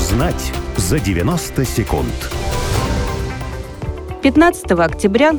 Узнать за 90 секунд. 15 октября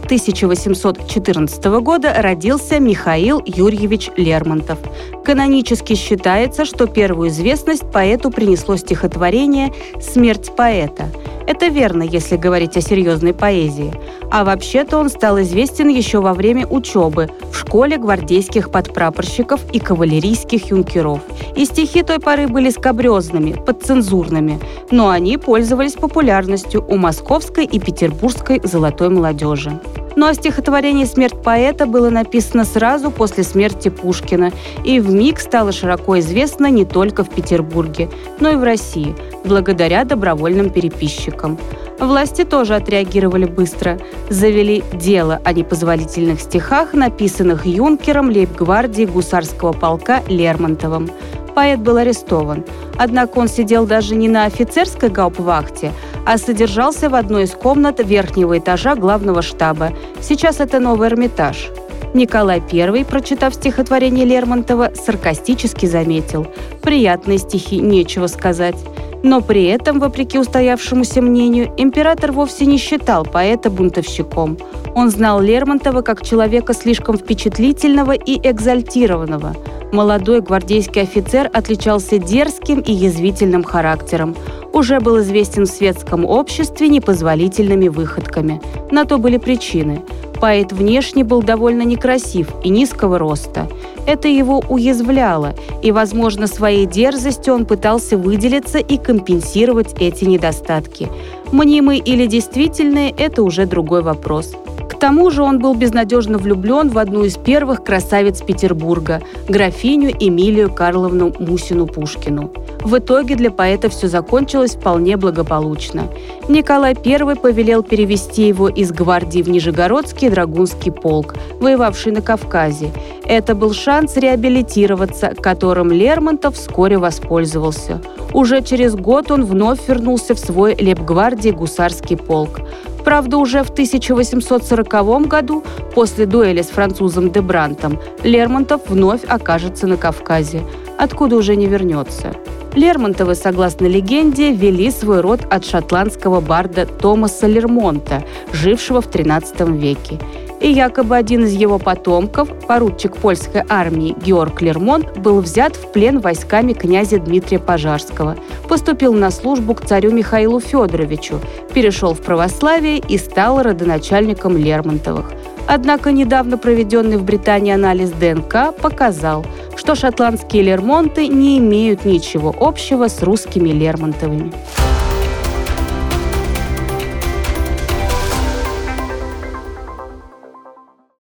1814 года родился Михаил Юрьевич Лермонтов. Канонически считается, что первую известность поэту принесло стихотворение «Смерть поэта». Это верно, если говорить о серьезной поэзии. А вообще-то он стал известен еще во время учебы в школе гвардейских подпрапорщиков и кавалерийских юнкеров. И стихи той поры были скабрезными, подцензурными, но они пользовались популярностью у московской и петербургской золотой молодежи. Ну а стихотворение «Смерть поэта» было написано сразу после смерти Пушкина и вмиг стало широко известно не только в Петербурге, но и в России, благодаря добровольным переписчикам. Власти тоже отреагировали быстро. Завели дело о непозволительных стихах, написанных юнкером лейб-гвардии гусарского полка Лермонтовым. Поэт был арестован. Однако он сидел даже не на офицерской гауптвахте, а содержался в одной из комнат верхнего этажа главного штаба. Сейчас это новый Эрмитаж. Николай I, прочитав стихотворение Лермонтова, саркастически заметил: «Приятные стихи, нечего сказать». Но при этом, вопреки устоявшемуся мнению, император вовсе не считал поэта бунтовщиком. Он знал Лермонтова как человека слишком впечатлительного и экзальтированного. Молодой гвардейский офицер отличался дерзким и язвительным характером. Уже был известен в светском обществе непозволительными выходками. На то были причины. Поэт внешне был довольно некрасив и низкого роста. Это его уязвляло, и, возможно, своей дерзостью он пытался выделиться и компенсировать эти недостатки. Мнимые или действительные – это уже другой вопрос. К тому же он был безнадежно влюблен в одну из первых красавиц Петербурга – графиню Эмилию Карловну Мусину-Пушкину. В итоге для поэта все закончилось вполне благополучно. Николай I повелел перевести его из гвардии в Нижегородский драгунский полк, воевавший на Кавказе. Это был шанс реабилитироваться, которым Лермонтов вскоре воспользовался. Уже через год он вновь вернулся в свой лейб-гвардии гусарский полк. Правда, уже в 1840 году, после дуэли с французом де Брантом, Лермонтов вновь окажется на Кавказе, откуда уже не вернется. Лермонтовы, согласно легенде, вели свой род от шотландского барда Томаса Лермонта, жившего в XIII веке. И якобы один из его потомков, поручик польской армии Георг Лермонт, был взят в плен войсками князя Дмитрия Пожарского, поступил на службу к царю Михаилу Федоровичу, перешел в православие и стал родоначальником Лермонтовых. Однако недавно проведенный в Британии анализ ДНК показал, что шотландские Лермонты не имеют ничего общего с русскими Лермонтовыми.